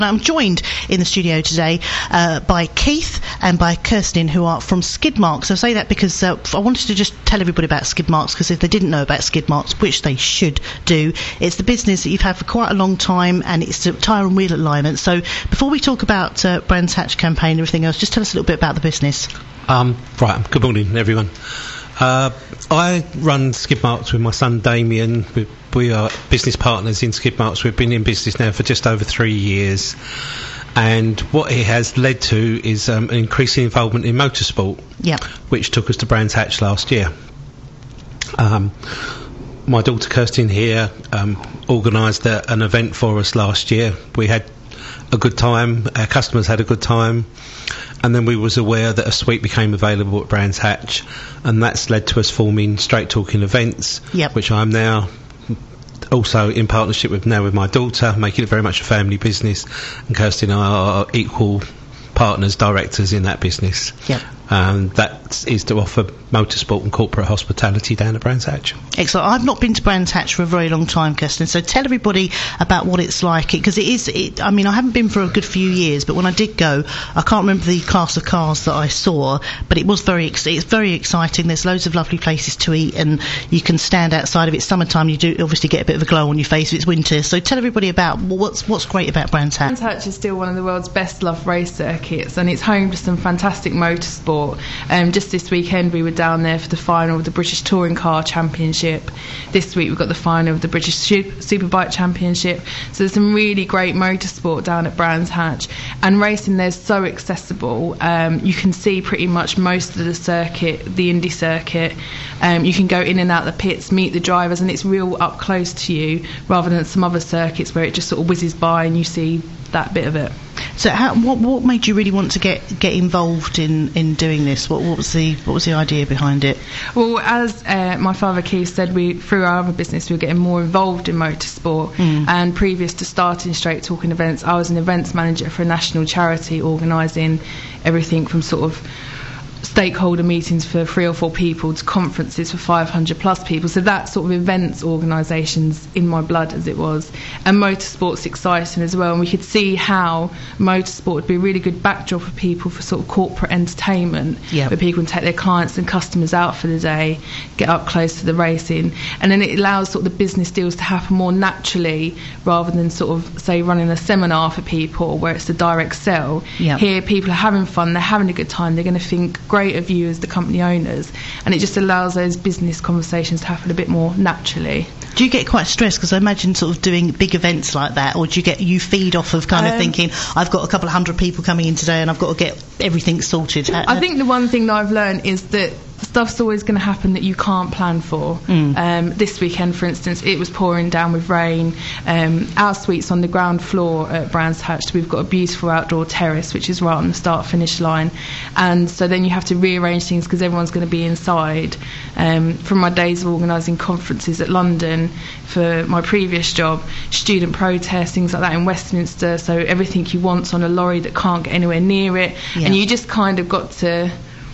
I'm joined in the studio today by Keith and by Kirsten, who are from Skidmarks. I say that because I wanted to just tell everybody about Skidmarks, because if they didn't know about Skidmarks, which they should do, it's the business that you've had for quite a long time, and it's the tyre and wheel alignment. So before we talk about Brands Hatch campaign and everything else, just tell us a little bit about the business. Right, good morning everyone. I run Skidmarks with my son Damien. We are business partners in Skidmarks. We've been in business now for just over 3 years, and what it has led to is an increasing involvement in motorsport, which took us to Brands Hatch last year. My daughter Kirsten here organised an event for us last year. We had a good time, our customers had a good time, and then we was aware that a suite became available at Brands Hatch, and that's led to us forming Straight Talking Events, which I'm now also in partnership with my daughter, making it very much a family business, and Kirsten and I are equal partners, directors in that business. That is to offer motorsport and corporate hospitality down at Brands Hatch. Excellent. I've not been to Brands Hatch for a very long time, Kirsten, so tell everybody about what it's like, because I haven't been for a good few years, but when I did go, I can't remember the cast of cars that I saw, but it's very exciting. There's loads of lovely places to eat, and you can stand outside of it. Summertime, you do obviously get a bit of a glow on your face if it's winter. So tell everybody about what's great about Brands Hatch. Brands Hatch is still one of the world's best loved race circuits, and it's home to some fantastic motorsport. Just this weekend we were down there for the final of the British Touring Car Championship. This week we've got the final of the British Superbike Championship. So there's some really great motorsport down at Brands Hatch, and racing there's so accessible. You can see pretty much most of the circuit, the Indy circuit. You can go in and out the pits, meet the drivers, and it's real up close to you, rather than some other circuits where it just sort of whizzes by and you see that bit of it. So what made you really want to get involved in doing this? What was the idea behind it? Well, as my father Keith said, through our other business we were getting more involved in motorsport, and previous to starting Straight Talking Events, I was an events manager for a national charity organising everything from sort of stakeholder meetings for 3 or 4 people to conferences for 500 plus people. So that sort of events organisation's in my blood, as it was. And motorsport's exciting as well, and we could see how motorsport would be a really good backdrop for people for sort of corporate entertainment, where people can take their clients and customers out for the day, get up close to the racing, and then it allows sort of the business deals to happen more naturally, rather than sort of say running a seminar for people where it's a direct sell. Here people are having fun, they're having a good time, they're going to think great of you as the company owners, and it just allows those business conversations to happen a bit more naturally. Do you get quite stressed, because I imagine sort of doing big events like that, or do you feed off of kind of thinking, I've got a couple of hundred people coming in today and I've got to get everything sorted? I think the one thing that I've learned is that stuff's always going to happen that you can't plan for. This weekend, for instance, it was pouring down with rain. Our suite's on the ground floor at Brands Hatch. We've got a beautiful outdoor terrace which is right on the start-finish line, and so then you have to rearrange things because everyone's going to be inside. From my days of organising conferences at London for my previous job, student protests, things like that in Westminster, so everything you want's on a lorry that can't get anywhere near it, and you just kind of got to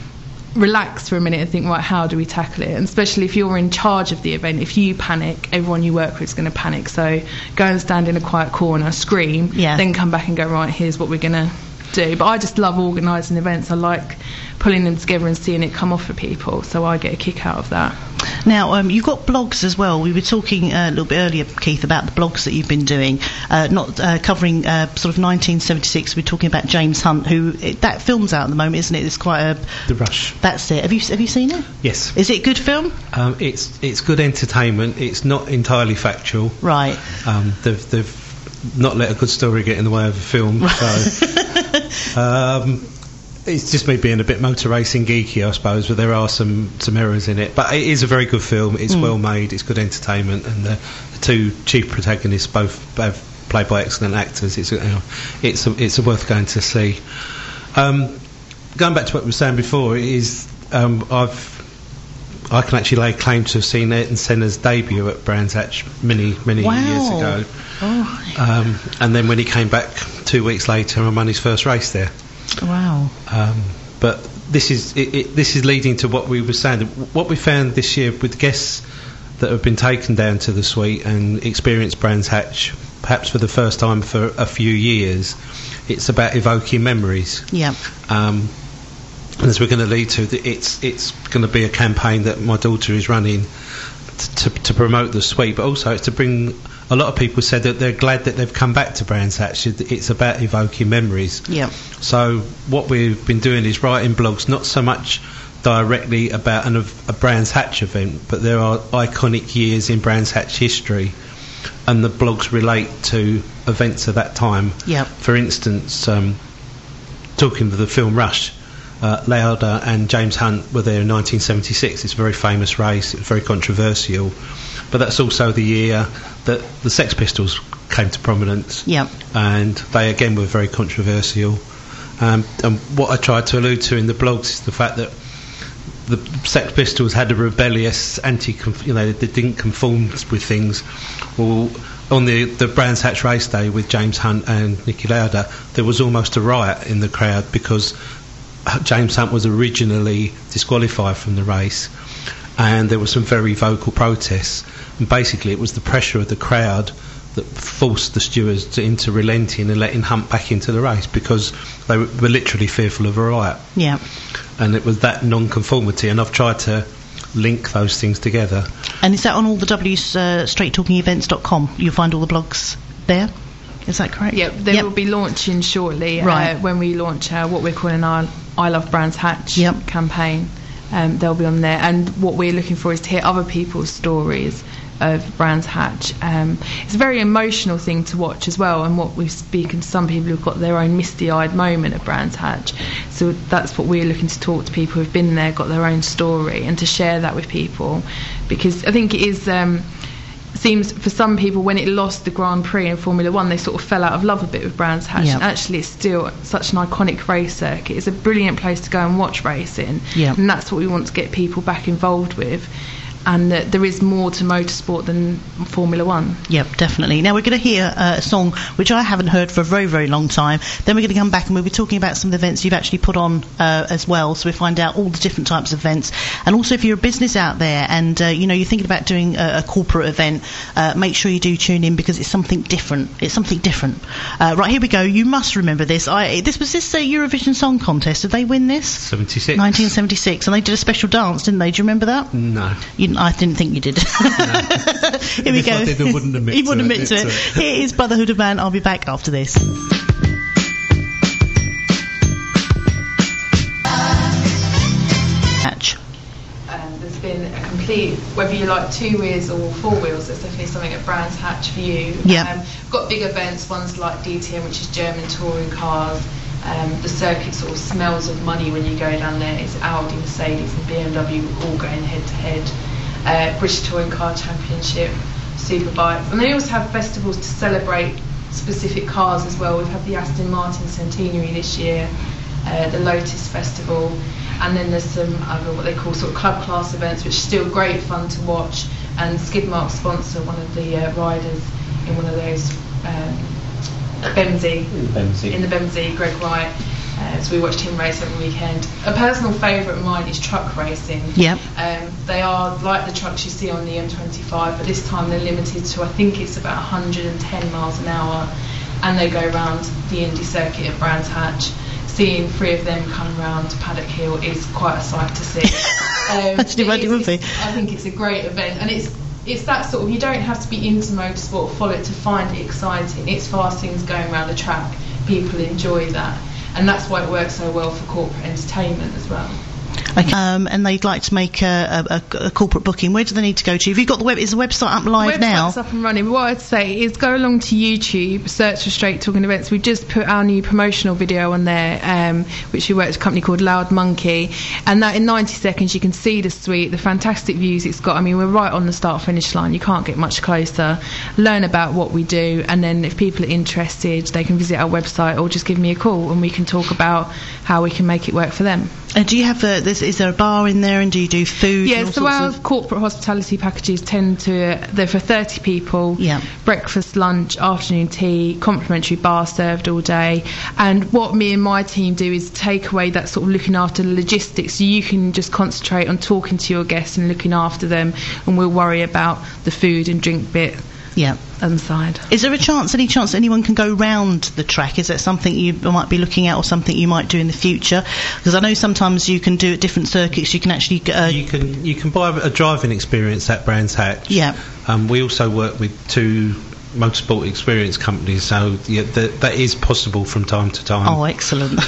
relax for a minute and think, right, how do we tackle it? And especially if you're in charge of the event, if you panic, everyone you work with is going to panic. So go and stand in a quiet corner, scream, then come back and go, right, here's what we're going to do. But I just love organising events. I like pulling them together and seeing it come off for people, so I get a kick out of that. Now, you've got blogs as well. We were talking a little bit earlier, Keith, about the blogs that you've been doing, covering sort of 1976. We're talking about James Hunt, that film's out at the moment, isn't it? It's quite a... The Rush. That's it. Have you seen it? Yes. Is it a good film? It's good entertainment. It's not entirely factual. Right. They've not let a good story get in the way of a film. So... it's just me being a bit motor racing geeky, I suppose, but there are some errors in it. But it is a very good film. It's well made. It's good entertainment, and the 2 chief protagonists both played by excellent actors. It's worth going to see. Going back to what we were saying before, I can actually lay claim to have seen Ayrton Senna's debut at Brands Hatch many years ago. And then when he came back 2 weeks later, I won his first race there. Wow. But this is leading to what we were saying. What we found this year with guests that have been taken down to the suite and experienced Brands Hatch perhaps for the first time for a few years, it's about evoking memories. Yeah. As we're going to lead to, it's going to be a campaign that my daughter is running to promote the sweet, but also it's to bring. A lot of people said that they're glad that they've come back to Brands Hatch. It's about evoking memories. Yeah. So what we've been doing is writing blogs, not so much directly about a Brands Hatch event, but there are iconic years in Brands Hatch history, and the blogs relate to events of that time. Yeah. For instance, talking of the film Rush, Lauder and James Hunt were there in 1976. It's a very famous race. It's very controversial, but that's also the year that the Sex Pistols came to prominence. Yeah. And they again were very controversial. And what I tried to allude to in the blogs is the fact that the Sex Pistols had a rebellious they didn't conform with things. Well, on the Brands Hatch race day with James Hunt and Niki Lauda, there was almost a riot in the crowd because James Hunt was originally disqualified from the race, and there were some very vocal protests, and basically it was the pressure of the crowd that forced the stewards into relenting and letting Hunt back into the race, because they were literally fearful of a riot. Yeah. And it was that non-conformity, and I've tried to link those things together. And is that on all the straightalkingevents.com? You'll find all the blogs there? Is that correct? Yep, they will be launching shortly. Right. When we launch what we're calling our I Love Brands Hatch campaign. They'll be on there, and what we're looking for is to hear other people's stories of Brands Hatch. It's a very emotional thing to watch as well, and what we've spoken to some people who've got their own misty-eyed moment of Brands Hatch. So that's what we're looking to talk to people who've been there, got their own story, and to share that with people, because I think it is seems for some people when it lost the Grand Prix in Formula One, they sort of fell out of love a bit with Brands Hatch. And actually it's still such an iconic race circuit. It's a brilliant place to go and watch racing, and that's what we want to get people back involved with, and that there is more to motorsport than Formula One. Yep, definitely. Now we're going to hear a song which I haven't heard for a very, very long time. Then we're going to come back and we'll be talking about some of the events you've actually put on as well, so we find out all the different types of events. And also, if you're a business out there and you're thinking about doing a corporate event, make sure you do tune in, because it's something different. It's something different. Right, here we go. You must remember this. This was Eurovision Song Contest. Did they win this? 76. 1976. And they did a special dance, didn't they? Do you remember that? No. I didn't think you did. No. Here we go. I did, I wouldn't admit he wouldn't to admit to it. Here is Brotherhood of Man. I'll be back after this. There's been a complete, whether you like 2 wheels or 4 wheels, there's definitely something at Brands Hatch for you. Yeah. Got big events, ones like DTM, which is German touring cars. The circuit sort of smells of money when you go down there. It's Audi, Mercedes and BMW all going head to head. British Touring Car Championship, Superbikes, and they also have festivals to celebrate specific cars as well. We've had the Aston Martin Centenary this year, the Lotus Festival, and then there's some other what they call sort of club class events, which are still great fun to watch. And Skidmark sponsor one of the riders in one of those in the Bemsey, Greg Wright. So we watched him race every weekend. A personal favourite of mine is truck racing. Yep. They are like the trucks you see on the M25, but this time they're limited to, I think it's about 110 miles an hour, and they go around the Indy circuit at Brands Hatch. Seeing 3 of them come round Paddock Hill is quite a sight to see. I think it's a great event, and it's that sort of, you don't have to be into motorsport or follow it to find it exciting. It's fast things going around the track. People enjoy that, and that's why it works so well for corporate entertainment as well. Okay. And they'd like to make a corporate booking. Where do they need to go to? Have you got the web? Is the website up live now? The website's up and running. What I'd say is go along to YouTube, search for Straight Talking Events. We just put our new promotional video on there, which we worked with a company called Loud Monkey, and that in 90 seconds you can see the suite, the fantastic views it's got. I mean, we're right on the start-finish line. You can't get much closer. Learn about what we do, and then if people are interested, they can visit our website or just give me a call, and we can talk about how we can make it work for them. Do you have is there a bar in there, and do you do food? Yeah, so our corporate hospitality packages they're for 30 people. Yeah. Breakfast, lunch, afternoon tea, complimentary bar served all day. And what me and my team do is take away that sort of looking after the logistics, so you can just concentrate on talking to your guests and looking after them, and we'll worry about the food and drink bit. Yeah. side. Is there any chance anyone can go round the track? Is that something you might be looking at, or something you might do in the future? Because I know sometimes you can do at different circuits. You can actually you can buy a driving experience at Brands Hatch. Yeah. we also work with 2 motorsport experience companies, so that is possible from time to time. Oh, excellent.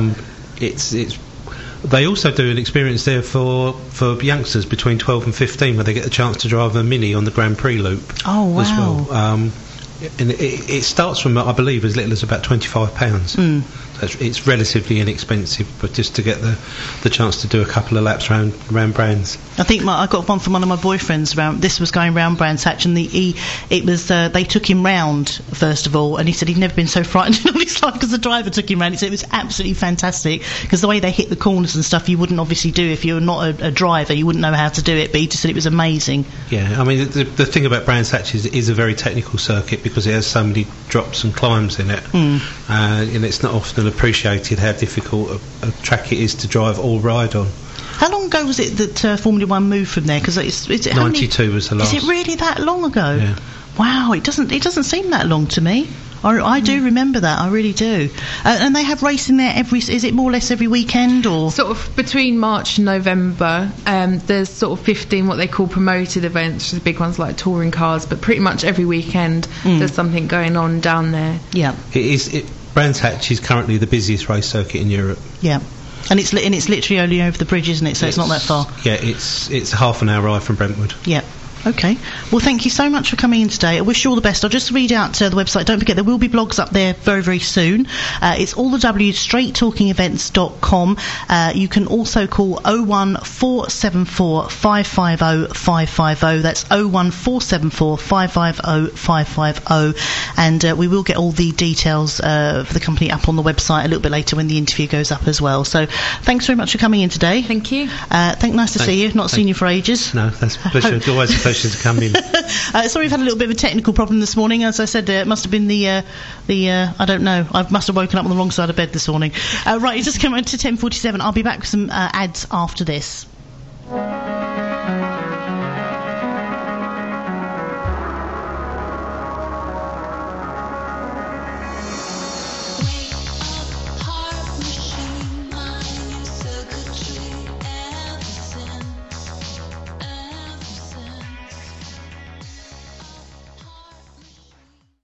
They also do an experience there for youngsters between 12 and 15, where they get the chance to drive a Mini on the Grand Prix loop. Oh, wow. As well. And it starts from, I believe, as little as about £25. It's relatively inexpensive, but just to get the chance to do a couple of laps around Brands. I think I got one from one of my boyfriends. This was going round Brands Hatch, and they took him round first of all, and he said he'd never been so frightened in all his life because the driver took him round. He said it was absolutely fantastic because the way they hit the corners and stuff, you wouldn't obviously do if you're not a driver. You wouldn't know how to do it, but he just said it was amazing. Yeah, I mean the thing about Brands Hatch is a very technical circuit because it has so many drops and climbs in it, and it's not often appreciated how difficult a track it is to drive or ride on. How long ago was it that Formula One moved from there? Because it's 92 was the last. Is it really that long ago? Yeah. Wow, it doesn't seem that long to me. I do remember that, I really do. And they have racing there is it more or less every weekend, or sort of between March and November? There's sort of 15 what they call promoted events, which are big ones like touring cars, but pretty much every weekend there's something going on down there. Yeah, Brands Hatch is currently the busiest race circuit in Europe. Yeah. And it's literally only over the bridge, isn't it? So it's not that far. Yeah, it's a half an hour ride from Brentwood. Yeah. Okay. Well, thank you so much for coming in today. I wish you all the best. I'll just read out the website. Don't forget, there will be blogs up there very, very soon. It's all the W, straighttalkingevents.com. You can also call 01474 550 550. That's 01474 550 550. And we will get all the details for the company up on the website a little bit later when the interview goes up as well. So thanks very much for coming in today. Thank you. Nice to see you. Not seen you for ages. No, that's a pleasure. It's always a pleasure to come in. Sorry, we've had a little bit of a technical problem this morning. As I said, it must have been the I don't know. I must have woken up on the wrong side of bed this morning. Right, it just came on to 10:47. I'll be back with some ads after this.